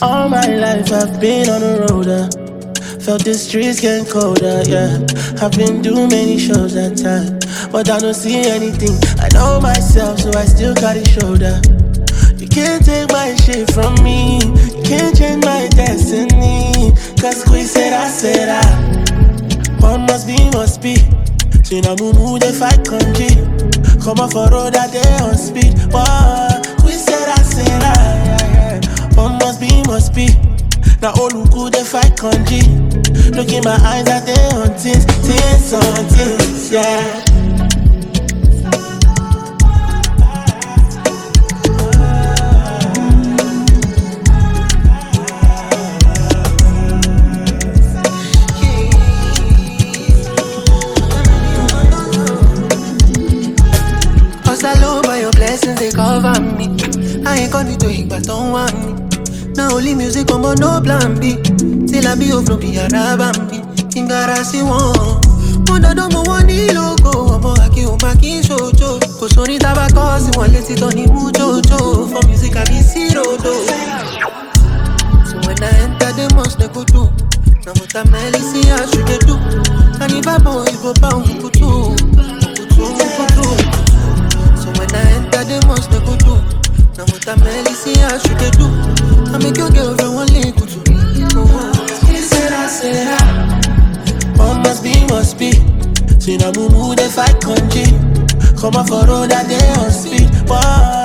All my life I've been on the road, felt the streets getting colder, yeah. I've been doing many shows that time, but I don't see anything. I know myself, so I still got a shoulder. You can't take my shit from me, you can't change my destiny. Cause we said I, one must be. See now mumu they fight country, come off a road that they on speed. But we said I, one must be. Now all who good they fight country. Look in my eyes that they on things on things, yeah. Cause I love by your blessings, they cover me. I ain't gonna do it, but don't want me. Now only music, come on, no plan B. Till I be off, no be a rabambi. Embarrassing one. Wonder don't want the logo. I'm a haki, shoujo. Cause only tabaco, si one let it on the mujojo. For music, I be zero do. So when I enter the mosque, they go do. Now what I'm see, I should do. And if I boy, you go bound, you go do. So when I enter the mosque, they go do. Now what I'm see, I should do. I make your girl everyone link to me. He said I, one must be. See now mumu they fight country, come off a road that they on speed. But